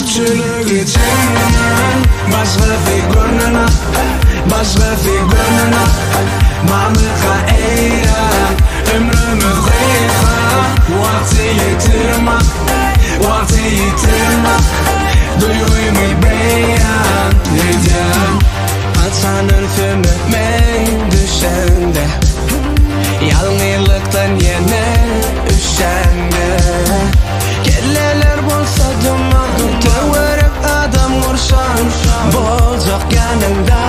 Köpçülük içinden başka figürüne, başka figürüne mamlıka eğlen ömrümü kıyıka. Vakti yitirme, vakti yitirme, duyguyu beyan edin. Atanın füme düşende, yalnızlıktan yine üşendi. Kelleler bolsa dumanı teverip adam vursan bolacak yanında.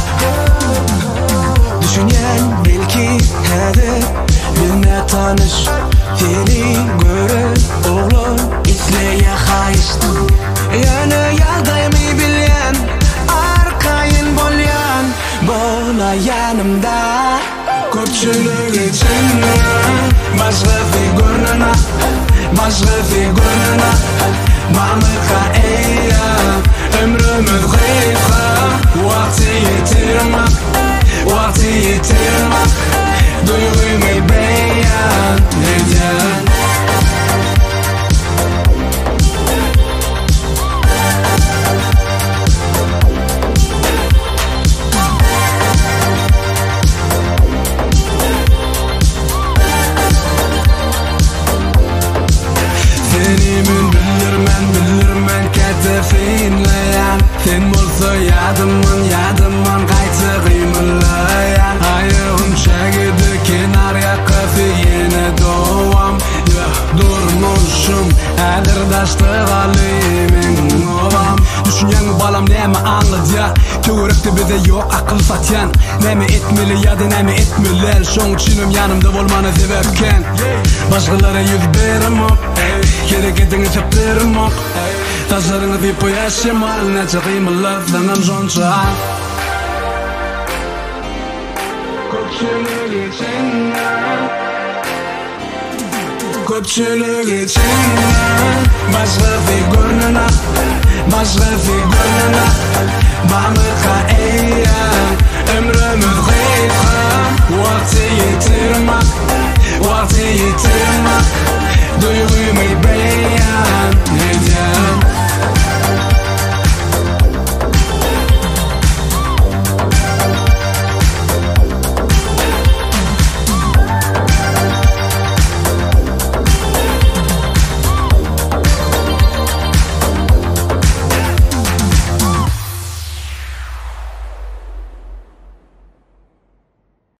Düşünen belki hedef bilme tanış seni görür oğlum izleye hayıştım. Yani yaldayımı bilen arkayın bolyan bola yanımda. Köpçülük içinde başka figürüne, başka figürüne mamlıka eğlen ömrümü kıyıka. Vakti yitirme, vakti yitirme, duyguyu beyan edin. Bilirmen ketefinleyen sen bolsa yadımın kaytı kıymıllayan. Ayağım çekidi kenar yakıfı yine doğam. Durmuşum elirdaştı galimin ovam. Düşünen balam neme anladı ya, körekte bize yok akıl satyan. Neme etmeli ya da neme etmeliler. Şoň üçinem yanımda bolmany sebepken başkalara yüz beremok, gerek edini çöplerimok. Taşlarını bir poyaşım al, ne çakıyım laflanam zonça. Köpçülük içinde, köpçülük içinde